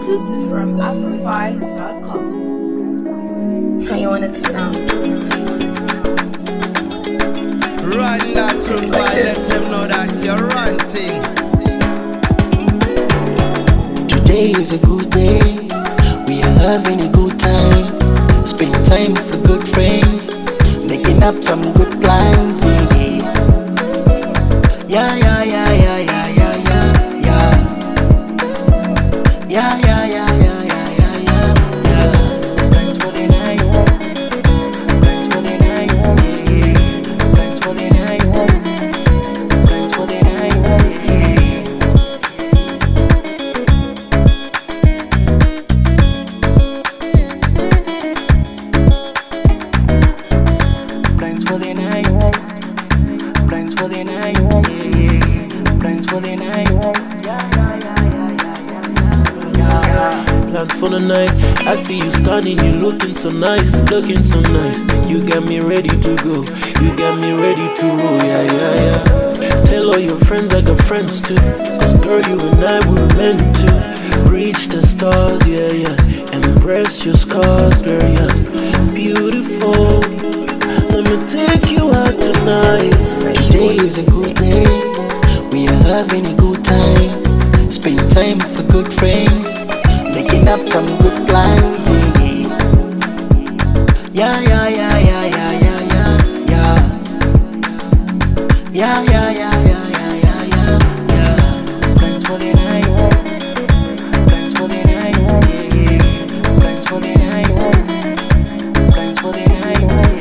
Exclusive from Afrofy.com. How you want it to sound? Run that tune, boy, let them know that you're ranting. Today is a good day, we are having a good time. Spending time with good friends, making up some good plans. Yeah, yeah, yeah, yeah, yeah, yeah, yeah, yeah, yeah, yeah, yeah, yeah, yeah, yeah, yeah, yeah. Thanks for the night, thanks for the night, thanks for the night, thanks for the night, Plans for the night, plans for the night, plans for the night, Plans for the night. I see you stunning, you looking so nice, looking so nice. You got me ready to go, you got me ready to roll, yeah, yeah, yeah. Tell all your friends I got friends too, 'cause girl, you and I were meant to reach the stars, yeah, yeah. Embrace your scars, girl, yeah. Beautiful, let me take you out tonight. Today is a good day, we are having a good time. Spending time with good friends, making up some good plans. Yeah, yeah, yeah, yeah, yeah, yeah, yeah, yeah, yeah, yeah, yeah, yeah, yeah, yeah, yeah, yeah. Plans for the night, plans for the night, plans for the night, plans for the night.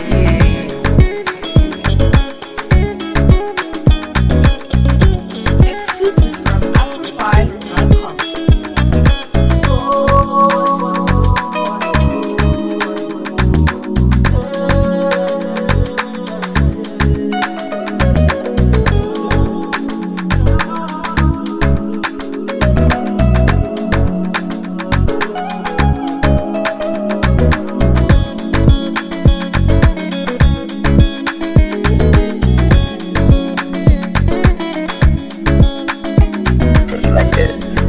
Exclusive from Afrofy.com. Just like this.